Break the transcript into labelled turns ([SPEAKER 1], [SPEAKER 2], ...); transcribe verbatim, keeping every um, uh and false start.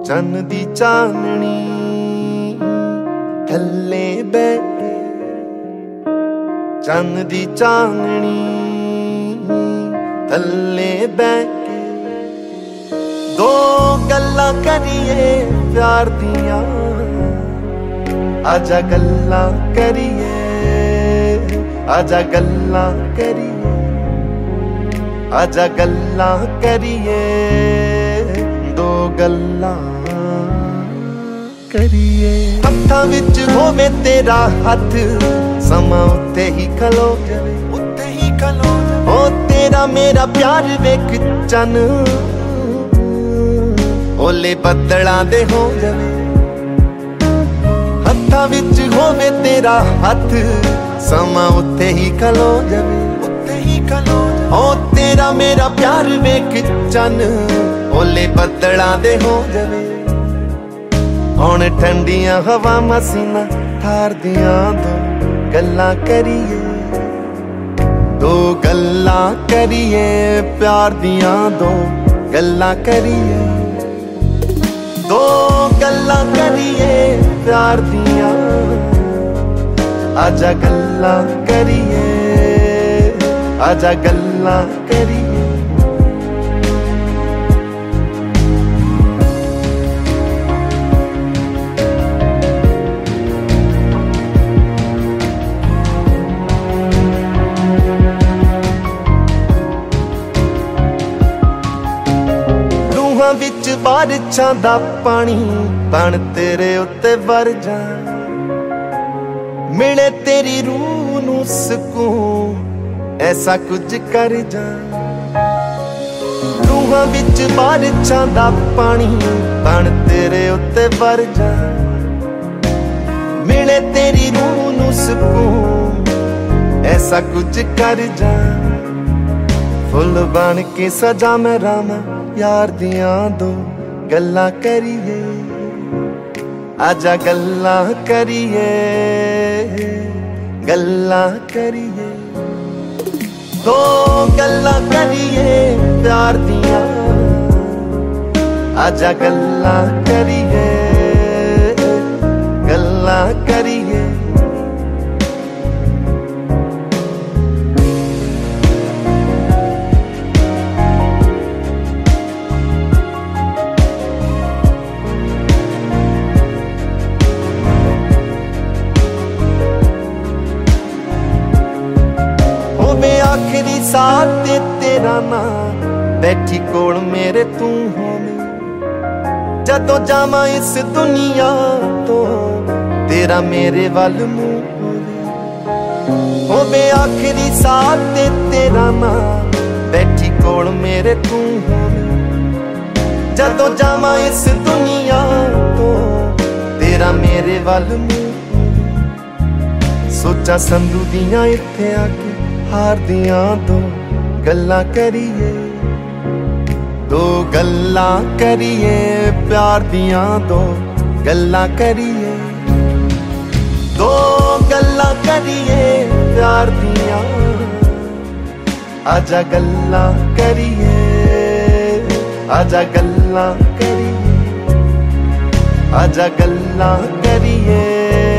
[SPEAKER 1] ਚੰਨ ਦੀ ਚਾਨਣੀ ਥੱਲੇ ਬਹਿ ਕੇ, ਚੰਨ ਦੀ ਚਾਨਣੀ ਥੱਲੇ ਬਹਿ ਕੇ ਦੋ ਗੱਲਾਂ ਕਰੀਏ ਪਿਆਰ ਦੀਆਂ, ਆਜਾ ਗੱਲਾਂ ਕਰੀਏ, ਆਜਾ ਗੱਲਾਂ ਕਰੀਏ, ਆਜਾ ਗੱਲਾਂ ਕਰੀਏ, ਦੋ ਗੱਲਾਂ ਕਰੀਏ। ਹੱਥਾਂ ਵਿੱਚ ਹੋਵੇ ਤੇਰਾ ਹੱਥ, ਸਮਾਂ ਉੱਤੇ ਹੀ ਖਲੋ ਜਾਵੇ, ਉੱਤੇ ਹੀ ਖਲੋ ਜਾਵੇ। ਉਹ ਤੇਰਾ ਮੇਰਾ ਪਿਆਰ ਵੇਖ ਚੰਨ ਓਲੇ ਬੱਦਲਾਂ ਦੇ ਹੋ ਜਾਵੇ। ਹੱਥਾਂ ਵਿੱਚ ਹੋਵੇ ਤੇਰਾ ਹੱਥ, ਸਮਾਂ ਉੱਤੇ ਹੀ ਖਲੋ ਜਾਵੇ, ਉੱਤੇ ਹੀ ਖਲੋ ਜਾਵੇ। ਉਹ ਤੇਰਾ ਮੇਰਾ ਪਿਆਰ ਵੇਖ ਚੰਨ ਓਲੇ ਬੱਦਲਾਂ ਦੇ ਹੋ ਜਾਵੇ। ਹੁਣ ਠੰਡੀਆਂ ਹਵਾਵਾਂ ਸੀਨਾ ਠਾਰਦੀਆਂ, ਦੋ ਗੱਲਾਂ ਕਰੀਏ, ਦੋ ਗੱਲਾਂ ਕਰੀਏ ਪਿਆਰ ਦੀਆਂ, ਦੋ ਗੱਲਾਂ ਕਰੀਏ, ਦੋ ਗੱਲਾਂ ਕਰੀਏ ਪਿਆਰ ਦੀਆਂ, ਆਜਾ ਗੱਲਾਂ ਕਰੀਏ, ਆਜਾ ਗੱਲਾਂ ਕਰੀਏ। ਵਿੱਚ ਬਾਰਿਸ਼ਾਂ ਦਾ ਪਾਣੀ ਬਣ ਤੇਰੇ ਉੱਤੇ ਵਰ ਜਾ, ਮਿਲੇ ਤੇਰੀ ਰੂਹ ਨੂੰ ਸਕੂਨ, ਐਸਾ ਕੁਝ ਕਰ ਜਾ। ਰੂਹਾਂ ਵਿੱਚ ਬਾਰਿਸ਼ਾਂ ਦਾ ਪਾਣੀ ਬਣ ਤੇਰੇ ਉੱਤੇ ਵਰ ਜਾ, ਮਿਲੇ ਤੇਰੀ ਰੂਹ ਨੂੰ ਸਕੂਨ, ਐਸਾ ਕੁਝ ਕਰ ਜਾ। ਫੁੱਲ ਬਣ ਕੇ ਸਜਾ ਮੈਂ ਰਾਵਾਂ ਯਾਰ ਦੀਆਂ, ਦੋ ਗੱਲਾਂ ਕਰੀਏ, ਆਜਾ ਗੱਲਾਂ ਕਰੀਏ, ਗੱਲਾਂ ਕਰੀਏ, ਦੋ ਗੱਲਾਂ ਕਰੀਏ ਪਿਆਰ ਦੀਆਂ, ਆਜਾ ਗੱਲਾਂ ਕਰੀਏ, ਗੱਲਾਂ ਕਰੀਏ। ਆਖਰੀ ਸਾਹ ਤੇ ਤੇਰਾ ਨਾਂ ਬੈਠੀ ਕੋਲ ਮੇਰੇ ਤੂੰ ਹੋਵੇਂ, ਜਦੋਂ ਜਾਵਾਂ ਇਸ ਦੁਨੀਆ ਤੋਂ ਤੇਰਾ ਮੇਰੇ ਵੱਲ ਮੂੰਹ ਹੋਵੇ। ਹੋਵੇ ਆਖਰੀ ਸਾਹ ਤੇ ਤੇਰਾ ਨਾਂ ਬੈਠੀ ਕੋਲ ਮੇਰੇ ਤੂੰ ਹੋਵੇਂ, ਜਦੋਂ ਜਾਵਾਂ ਇਸ ਦੁਨੀਆ ਤੋਂ ਤੇਰਾ ਮੇਰੇ ਵੱਲ ਮੂੰਹ ਹੋਵੇ। ਸੋਚਾਂ ਸੰਧੂ ਦੀਆਂ ਇੱਥੇ ਆ ਕੇ ਹਾਰ ਦੀਆਂ, ਦੋ ਗੱਲਾਂ ਕਰੀਏ, ਦੋ ਗੱਲਾਂ ਕਰੀਏ ਪਿਆਰ ਦੀਆਂ, ਦੋ ਗੱਲਾਂ ਕਰੀਏ, ਦੋ ਗੱਲਾਂ ਕਰੀਏ ਪਿਆਰ ਦੀਆਂ, ਆਜਾ ਗੱਲਾਂ ਕਰੀਏ, ਆਜਾ ਗੱਲਾਂ ਕਰੀਏ, ਆਜਾ ਗੱਲਾਂ ਕਰੀਏ।